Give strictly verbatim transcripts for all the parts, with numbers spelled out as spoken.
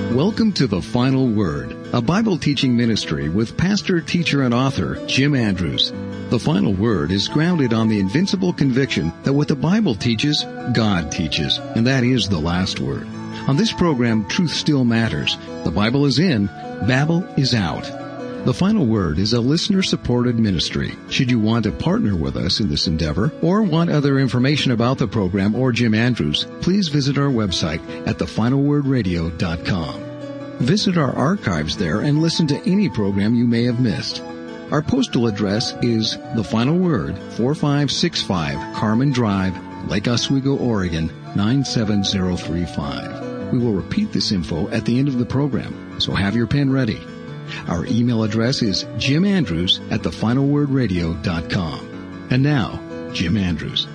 Welcome to The Final Word, a Bible teaching ministry with pastor, teacher, and author Jim Andrews. The Final Word is grounded on the invincible conviction that what the Bible teaches, God teaches, and that is the last word. On this program, truth still matters. The Bible is in, Babel is out. The Final Word is a listener-supported ministry. Should you want to partner with us in this endeavor or want other information about the program or Jim Andrews, please visit our website at the final word radio dot com. Visit our archives there and listen to any program you may have missed. Our postal address is The Final Word, four five six five Carmen Drive, Lake Oswego, Oregon, nine seven zero three five. We will repeat this info at the end of the program, so have your pen ready. Our email address is jim andrews at the final word radio dot com. And now, Jim Andrews.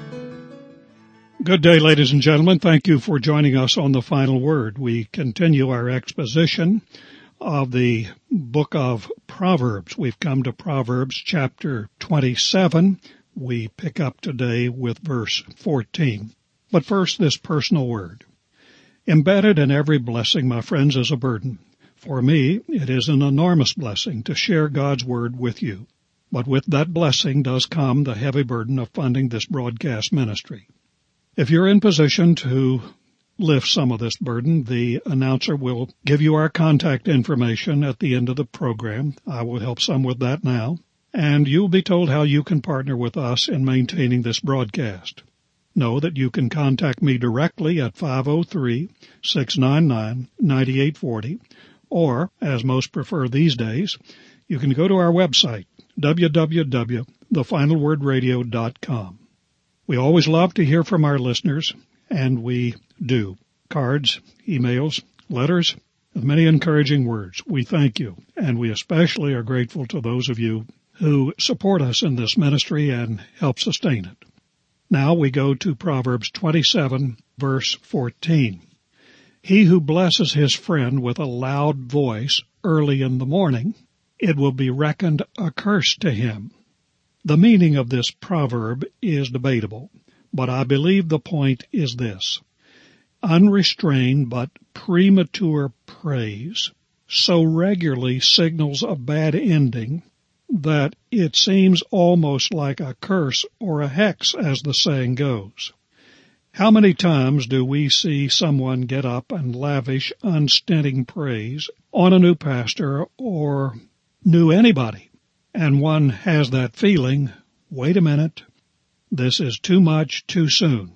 Good day, ladies and gentlemen. Thank you for joining us on The Final Word. We continue our exposition of the book of Proverbs. We've come to Proverbs chapter twenty-seven. We pick up today with verse fourteen. But first, this personal word. Embedded in every blessing, my friends, is a burden. For me, it is an enormous blessing to share God's Word with you. But with that blessing does come the heavy burden of funding this broadcast ministry. If you're in position to lift some of this burden, the announcer will give you our contact information at the end of the program. I will help some with that now. And you'll be told how you can partner with us in maintaining this broadcast. Know that you can contact me directly at five oh three, six nine nine, nine eight four oh. Or, as most prefer these days, you can go to our website, w w w dot the final word radio dot com. We always love to hear from our listeners, and we do. Cards, emails, letters, with many encouraging words. We thank you, and we especially are grateful to those of you who support us in this ministry and help sustain it. Now we go to Proverbs twenty-seven, verse fourteen. He who blesses his friend with a loud voice early in the morning, it will be reckoned a curse to him. The meaning of this proverb is debatable, but I believe the point is this. Unrestrained but premature praise so regularly signals a bad ending that it seems almost like a curse or a hex, as the saying goes. How many times do we see someone get up and lavish unstinting praise on a new pastor or new anybody, and one has that feeling, wait a minute, this is too much too soon.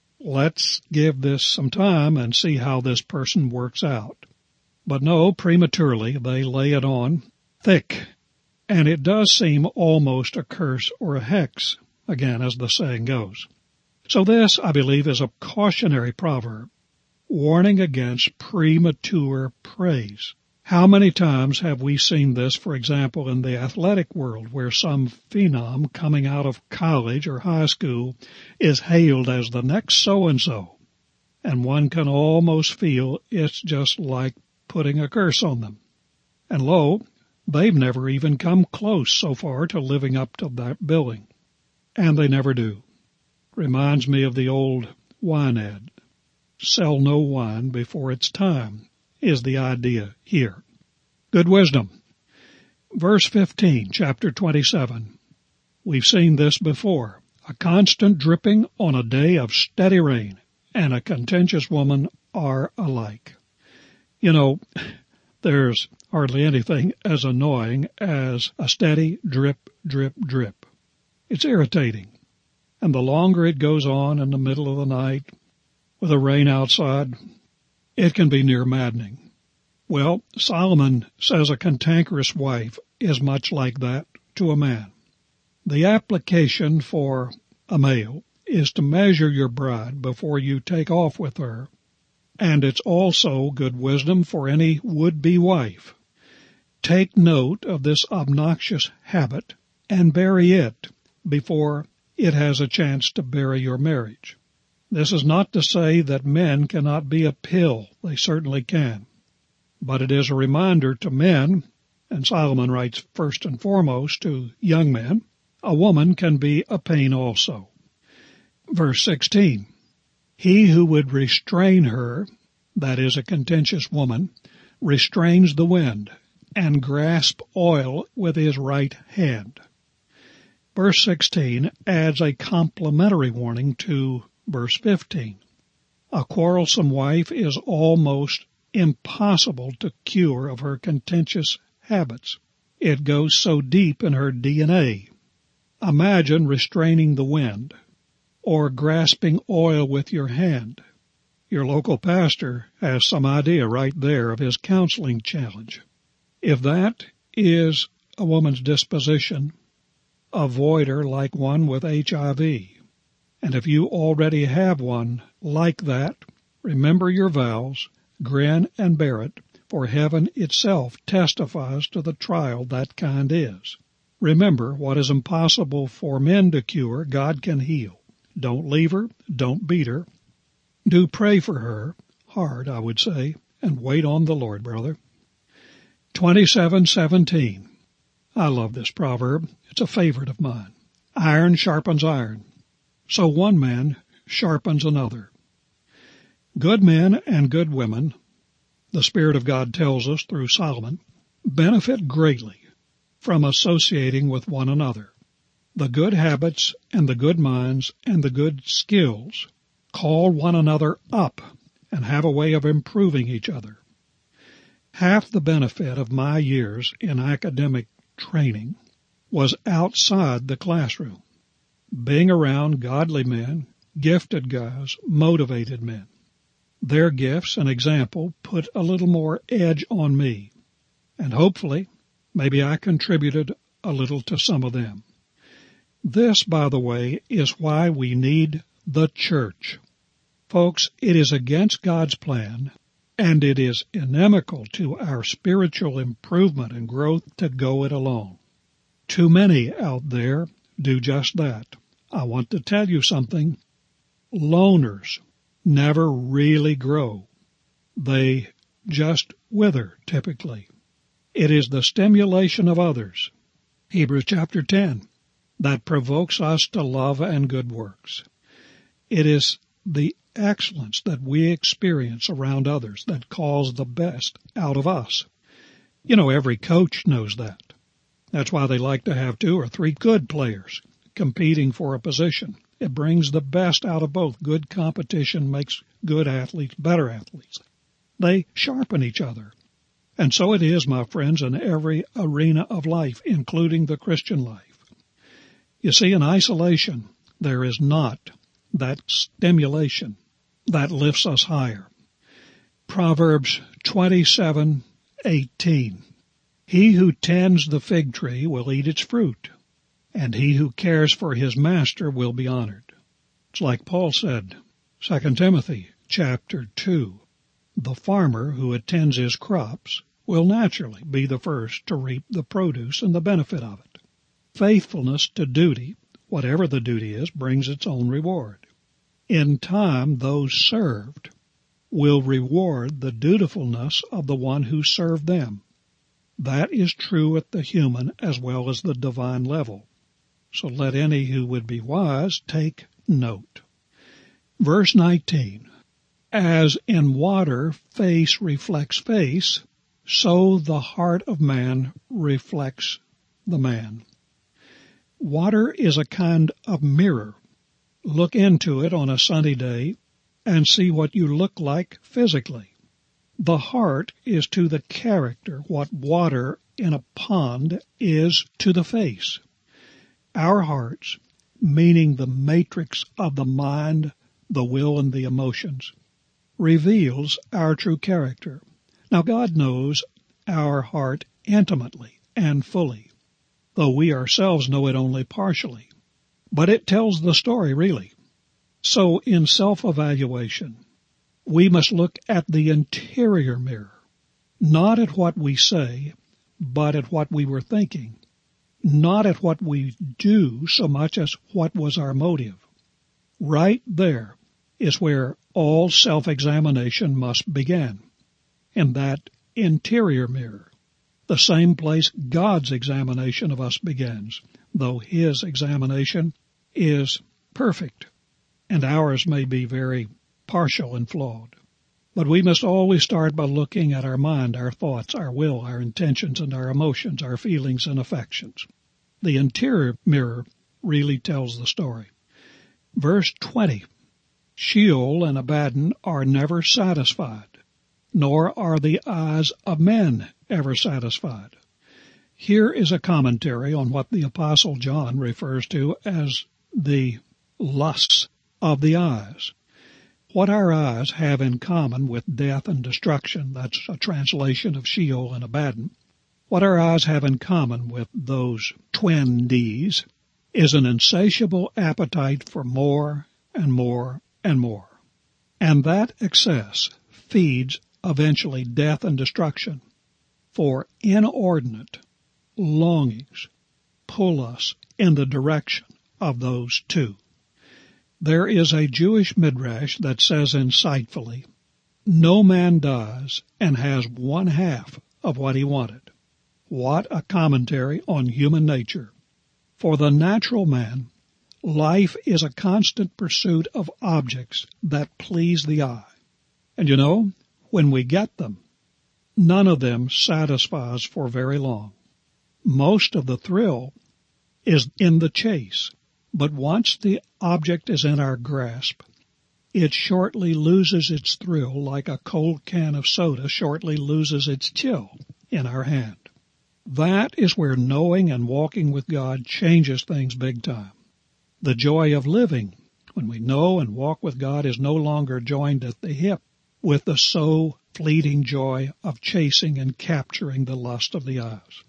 Let's give this some time and see how this person works out. But no, prematurely they lay it on thick, and it does seem almost a curse or a hex, again, as the saying goes. So this, I believe, is a cautionary proverb, warning against premature praise. How many times have we seen this, for example, in the athletic world, where some phenom coming out of college or high school is hailed as the next so-and-so, and one can almost feel it's just like putting a curse on them. And lo, they've never even come close so far to living up to that billing, and they never do. Reminds me of the old wine ad. Sell no wine before it's time is the idea here. Good wisdom. Verse fifteen, chapter twenty-seven. We've seen this before. A constant dripping on a day of steady rain and a contentious woman are alike. You know, there's hardly anything as annoying as a steady drip, drip, drip. It's irritating. And the longer it goes on in the middle of the night with the rain outside, it can be near maddening. Well, Solomon says a cantankerous wife is much like that to a man. The application for a male is to measure your bride before you take off with her, and it's also good wisdom for any would-be wife. Take note of this obnoxious habit and bury it before it has a chance to bury your marriage. This is not to say that men cannot be a pill. They certainly can. But it is a reminder to men, and Solomon writes first and foremost to young men, a woman can be a pain also. Verse sixteen, he who would restrain her, that is a contentious woman, restrains the wind, and grasps oil with his right hand. Verse sixteen adds a complementary warning to verse fifteen. A quarrelsome wife is almost impossible to cure of her contentious habits. It goes so deep in her D N A. Imagine restraining the wind or grasping oil with your hand. Your local pastor has some idea right there of his counseling challenge. If that is a woman's disposition, avoid her like one with H I V. And if you already have one like that, remember your vows, grin and bear it, for heaven itself testifies to the trial that kind is. Remember, what is impossible for men to cure, God can heal. Don't leave her, don't beat her. Do pray for her, hard, I would say, and wait on the Lord, brother. twenty-seven seventeen. I love this proverb. It's a favorite of mine. Iron sharpens iron, so one man sharpens another. Good men and good women, the Spirit of God tells us through Solomon, benefit greatly from associating with one another. The good habits and the good minds and the good skills call one another up and have a way of improving each other. Half the benefit of my years in academic training was outside the classroom, being around godly men, gifted guys, motivated men. Their gifts and example put a little more edge on me, and hopefully, maybe I contributed a little to some of them. This, by the way, is why we need the church. Folks, it is against God's plan, and it is inimical to our spiritual improvement and growth to go it alone. Too many out there do just that. I want to tell you something. Loners never really grow. They just wither, typically. It is the stimulation of others, Hebrews chapter ten, that provokes us to love and good works. It is the excellence that we experience around others that calls the best out of us. You know, every coach knows that. That's why they like to have two or three good players competing for a position. It brings the best out of both. Good competition makes good athletes better athletes. They sharpen each other. And so it is, my friends, in every arena of life, including the Christian life. You see, in isolation, there is not that stimulation that lifts us higher. Proverbs twenty-seven eighteen. He who tends the fig tree will eat its fruit, and he who cares for his master will be honored. It's like Paul said, Second Timothy chapter two. The farmer who attends his crops will naturally be the first to reap the produce and the benefit of it. Faithfulness to duty, whatever the duty is, brings its own reward. In time, those served will reward the dutifulness of the one who served them. That is true at the human as well as the divine level. So let any who would be wise take note. Verse nineteen. As in water face reflects face, so the heart of man reflects the man. Water is a kind of mirror. Look into it on a sunny day and see what you look like physically. The heart is to the character what water in a pond is to the face. Our hearts, meaning the matrix of the mind, the will, and the emotions, reveals our true character. Now, God knows our heart intimately and fully, though we ourselves know it only partially. But it tells the story, really. So, in self-evaluation, we must look at the interior mirror, not at what we say, but at what we were thinking, not at what we do so much as what was our motive. Right there is where all self-examination must begin, in that interior mirror, the same place God's examination of us begins, though His examination is perfect, and ours may be very partial and flawed. But we must always start by looking at our mind, our thoughts, our will, our intentions, and our emotions, our feelings and affections. The interior mirror really tells the story. Verse twenty, Sheol and Abaddon are never satisfied, nor are the eyes of men ever satisfied. Here is a commentary on what the Apostle John refers to as the lusts of the eyes. What our eyes have in common with death and destruction, that's a translation of Sheol and Abaddon, what our eyes have in common with those twin D's is an insatiable appetite for more and more and more. And that excess feeds eventually death and destruction, for inordinate longings pull us in the direction of those two. There is a Jewish midrash that says insightfully, no man dies and has one half of what he wanted. What a commentary on human nature. For the natural man, life is a constant pursuit of objects that please the eye. And you know, when we get them, none of them satisfies for very long. Most of the thrill is in the chase, but once the object is in our grasp, it shortly loses its thrill like a cold can of soda shortly loses its chill in our hand. That is where knowing and walking with God changes things big time. The joy of living, when we know and walk with God, is no longer joined at the hip with the so fleeting joy of chasing and capturing the lust of the eyes.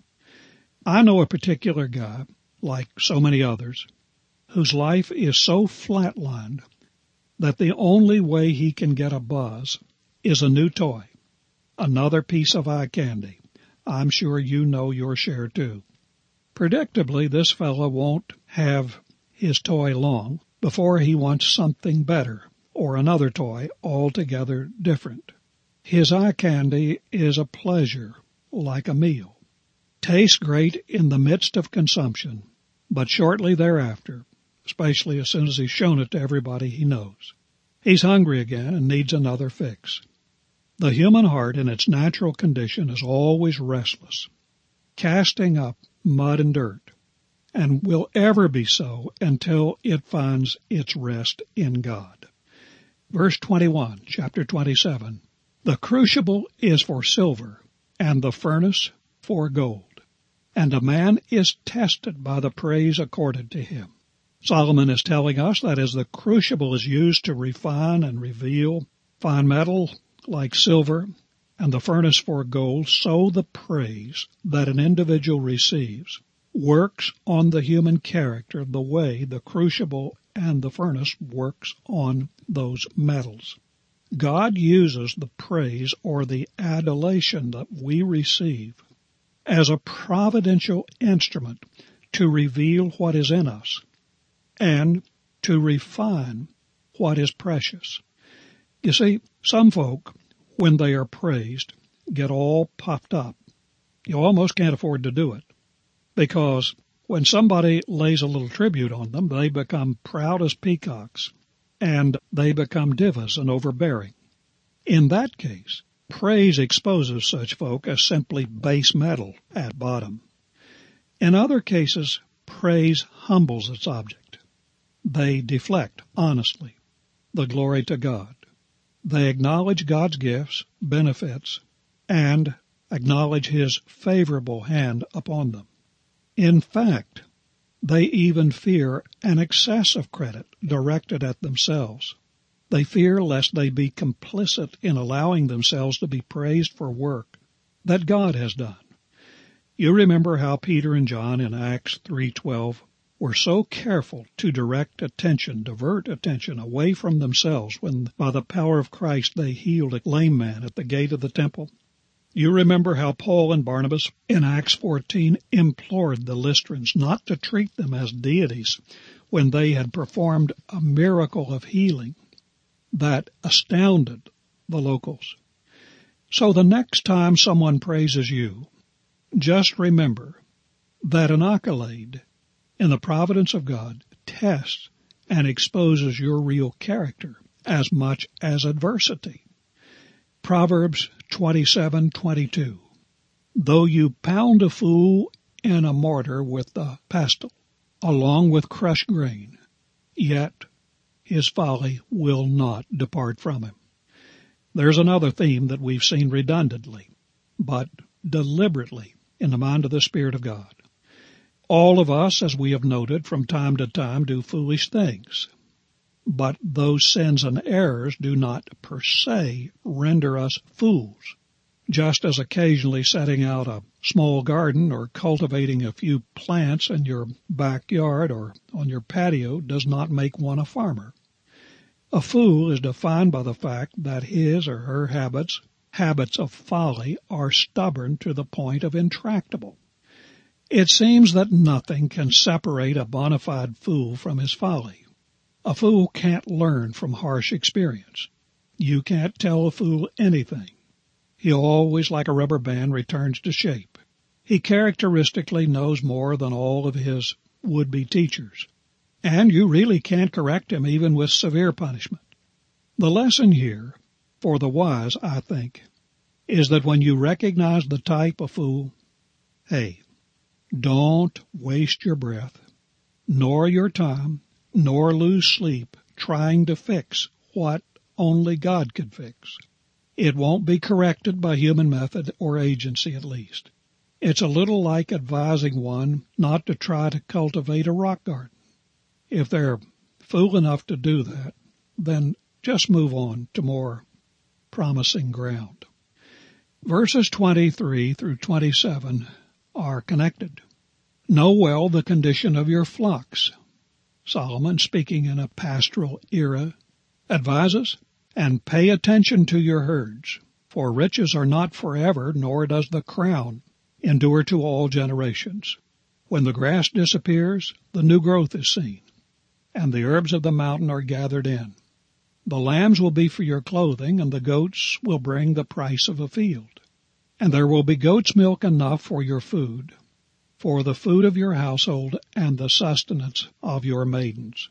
I know a particular guy, like so many others, whose life is so flatlined that the only way he can get a buzz is a new toy, another piece of eye candy. I'm sure you know your share too. Predictably, this fellow won't have his toy long before he wants something better or another toy altogether different. His eye candy is a pleasure like a meal. Tastes great in the midst of consumption, but shortly thereafter, especially as soon as he's shown it to everybody he knows, he's hungry again and needs another fix. The human heart in its natural condition is always restless, casting up mud and dirt, and will ever be so until it finds its rest in God. Verse twenty-one, chapter twenty-seven, the crucible is for silver, and the furnace for gold, and a man is tested by the praise accorded to him. Solomon is telling us that as the crucible is used to refine and reveal fine metal like silver, and the furnace for gold, so the praise that an individual receives works on the human character the way the crucible and the furnace works on those metals. God uses the praise or the adulation that we receive as a providential instrument to reveal what is in us and to refine what is precious. You see, some folk, when they are praised, get all puffed up. You almost can't afford to do it, because when somebody lays a little tribute on them, they become proud as peacocks, and they become divas and overbearing. In that case, praise exposes such folk as simply base metal at bottom. In other cases, praise humbles its object. They deflect, honestly, the glory to God. They acknowledge God's gifts, benefits, and acknowledge His favorable hand upon them. In fact, they even fear an excess of credit directed at themselves. They fear lest they be complicit in allowing themselves to be praised for work that God has done. You remember how Peter and John in Acts three twelve were so careful to direct attention, divert attention away from themselves when by the power of Christ they healed a lame man at the gate of the temple. You remember how Paul and Barnabas in Acts fourteen implored the Lystrans not to treat them as deities when they had performed a miracle of healing that astounded the locals. So the next time someone praises you, just remember that an accolade in the providence of God tests and exposes your real character as much as adversity. Proverbs twenty-seven twenty-two. Though you pound a fool in a mortar with the pestle, along with crushed grain, yet his folly will not depart from him. There's another theme that we've seen redundantly, but deliberately in the mind of the Spirit of God. All of us, as we have noted, from time to time do foolish things. But those sins and errors do not per se render us fools. Just as occasionally setting out a small garden or cultivating a few plants in your backyard or on your patio does not make one a farmer. A fool is defined by the fact that his or her habits, habits of folly, are stubborn to the point of intractable. It seems that nothing can separate a bona fide fool from his folly. A fool can't learn from harsh experience. You can't tell a fool anything. He always, like a rubber band, returns to shape. He characteristically knows more than all of his would-be teachers. And you really can't correct him even with severe punishment. The lesson here, for the wise, I think, is that when you recognize the type of fool, hey, don't waste your breath, nor your time, nor lose sleep trying to fix what only God could fix. It won't be corrected by human method or agency, at least. It's a little like advising one not to try to cultivate a rock garden. If they're fool enough to do that, then just move on to more promising ground. Verses twenty-three through twenty-seven are connected. Know well the condition of your flocks. Solomon, speaking in a pastoral era, advises, and pay attention to your herds, for riches are not forever, nor does the crown endure to all generations. When the grass disappears, the new growth is seen, and the herbs of the mountain are gathered in. The lambs will be for your clothing, and the goats will bring the price of a field. And there will be goat's milk enough for your food, for the food of your household and the sustenance of your maidens.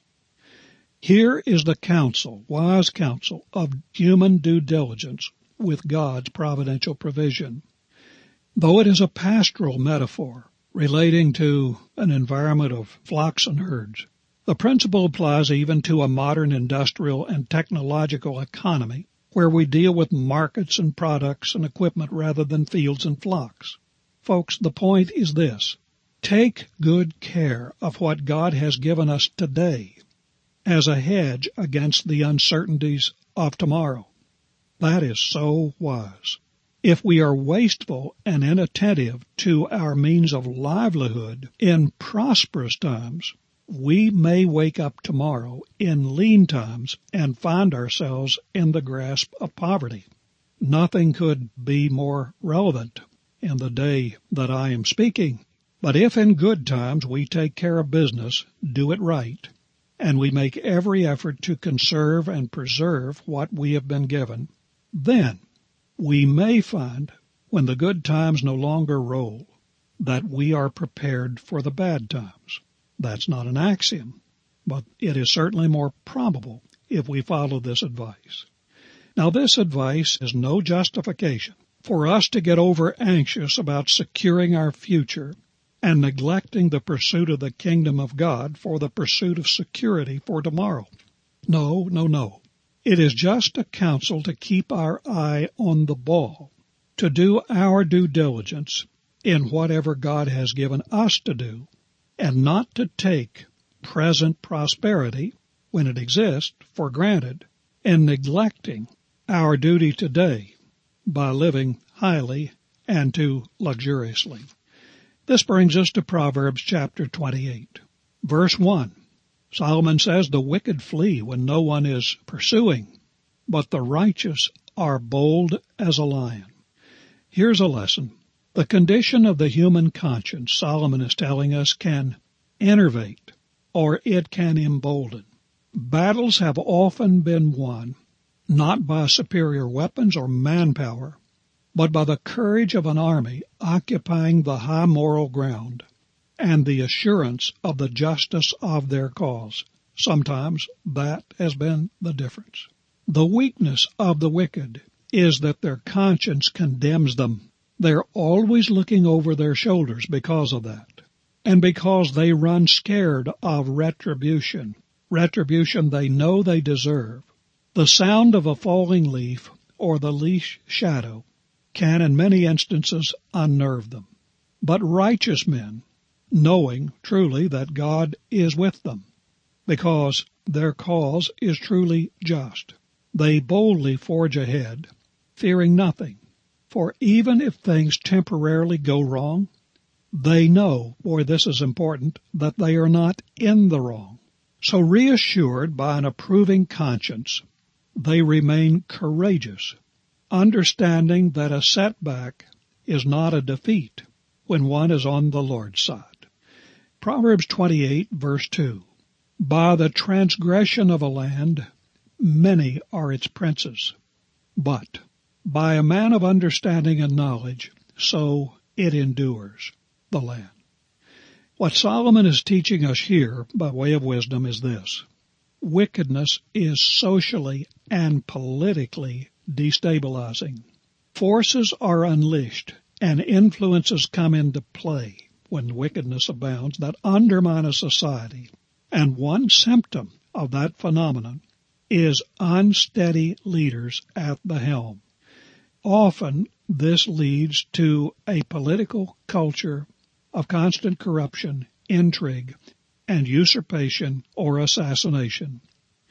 Here is the counsel, wise counsel, of human due diligence with God's providential provision. Though it is a pastoral metaphor relating to an environment of flocks and herds, the principle applies even to a modern industrial and technological economy where we deal with markets and products and equipment rather than fields and flocks. Folks, the point is this. Take good care of what God has given us today as a hedge against the uncertainties of tomorrow. That is so wise. If we are wasteful and inattentive to our means of livelihood in prosperous times, we may wake up tomorrow in lean times and find ourselves in the grasp of poverty. Nothing could be more relevant in the day that I am speaking. But if in good times we take care of business, do it right, and we make every effort to conserve and preserve what we have been given, then we may find, when the good times no longer roll, that we are prepared for the bad times. That's not an axiom, but it is certainly more probable if we follow this advice. Now, this advice is no justification for us to get over anxious about securing our future and neglecting the pursuit of the kingdom of God for the pursuit of security for tomorrow. No, no, no. It is just a counsel to keep our eye on the ball, to do our due diligence in whatever God has given us to do, and not to take present prosperity, when it exists, for granted, and neglecting our duty today by living highly and too luxuriously. This brings us to Proverbs chapter twenty-eight. Verse one, Solomon says, the wicked flee when no one is pursuing, but the righteous are bold as a lion. Here's a lesson. The condition of the human conscience, Solomon is telling us, can enervate or it can embolden. Battles have often been won not by superior weapons or manpower, but by the courage of an army occupying the high moral ground and the assurance of the justice of their cause. Sometimes that has been the difference. The weakness of the wicked is that their conscience condemns them. They're always looking over their shoulders because of that, and because they run scared of retribution, retribution they know they deserve. The sound of a falling leaf or the least shadow can in many instances unnerve them. But righteous men, knowing truly that God is with them, because their cause is truly just, they boldly forge ahead, fearing nothing. For even if things temporarily go wrong, they know, boy, this is important, that they are not in the wrong. So reassured by an approving conscience, they remain courageous, understanding that a setback is not a defeat when one is on the Lord's side. Proverbs twenty-eight, verse two. By the transgression of a land, many are its princes, but by a man of understanding and knowledge, so it endures, the land. What Solomon is teaching us here, by way of wisdom, is this. Wickedness is socially and politically destabilizing. Forces are unleashed, and influences come into play when wickedness abounds that undermine a society. And one symptom of that phenomenon is unsteady leaders at the helm. Often this leads to a political culture of constant corruption, intrigue, and usurpation or assassination.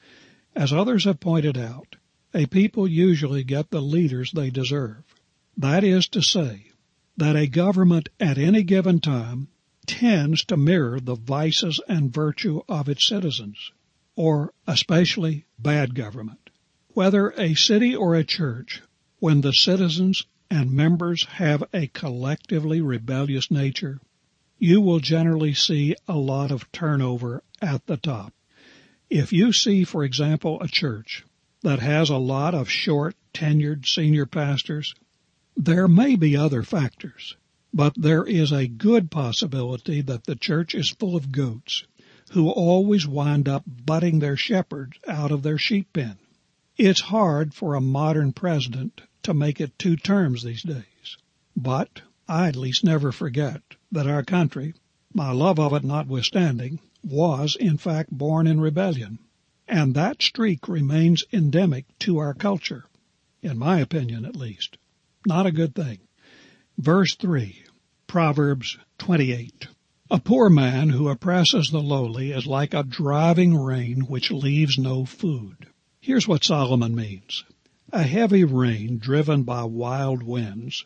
As others have pointed out, a people usually get the leaders they deserve. That is to say, that a government at any given time tends to mirror the vices and virtue of its citizens, or especially bad government. Whether a city or a church, when the citizens and members have a collectively rebellious nature, you will generally see a lot of turnover at the top. If you see, for example, a church that has a lot of short, tenured senior pastors, there may be other factors, but there is a good possibility that the church is full of goats who always wind up butting their shepherds out of their sheep pen. It's hard for a modern president to make it two terms these days, but I at least never forget that our country, my love of it notwithstanding, was in fact born in rebellion, and that streak remains endemic to our culture, in my opinion at least. Not a good thing. Verse three, Proverbs twenty-eight. A poor man who oppresses the lowly is like a driving rain which leaves no food. Here's what Solomon means. A heavy rain driven by wild winds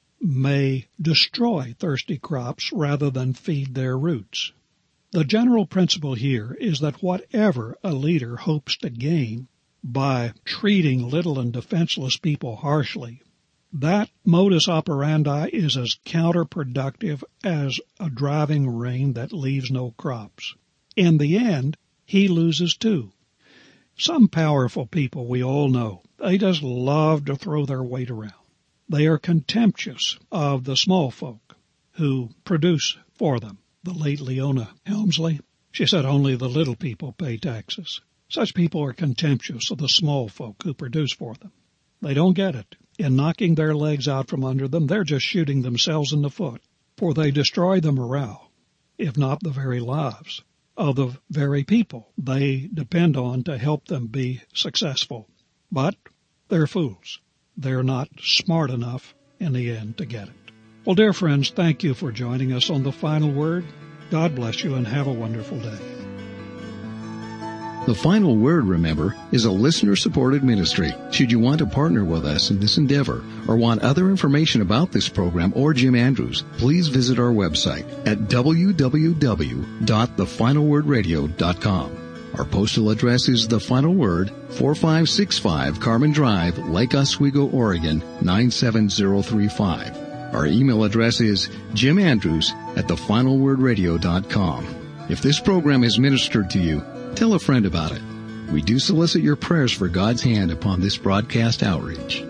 may destroy thirsty crops rather than feed their roots. The general principle here is that whatever a leader hopes to gain by treating little and defenseless people harshly, that modus operandi is as counterproductive as a driving rain that leaves no crops. In the end, he loses too. Some powerful people we all know, they just love to throw their weight around. They are contemptuous of the small folk who produce for them. The late Leona Helmsley, she said only the little people pay taxes. Such people are contemptuous of the small folk who produce for them. They don't get it. In knocking their legs out from under them, they're just shooting themselves in the foot, for they destroy the morale, if not the very lives, of the very people they depend on to help them be successful. But they're fools. They're not smart enough in the end to get it. Well, dear friends, thank you for joining us on The Final Word. God bless you and have a wonderful day. The Final Word, remember, is a listener-supported ministry. Should you want to partner with us in this endeavor or want other information about this program or Jim Andrews, please visit our website at w w w dot the final word radio dot com. Our postal address is The Final Word, four five six five Carmen Drive, Lake Oswego, Oregon, nine seven zero three five. Our email address is jim andrews at the final word radio dot com. If this program is ministered to you, tell a friend about it. We do solicit your prayers for God's hand upon this broadcast outreach.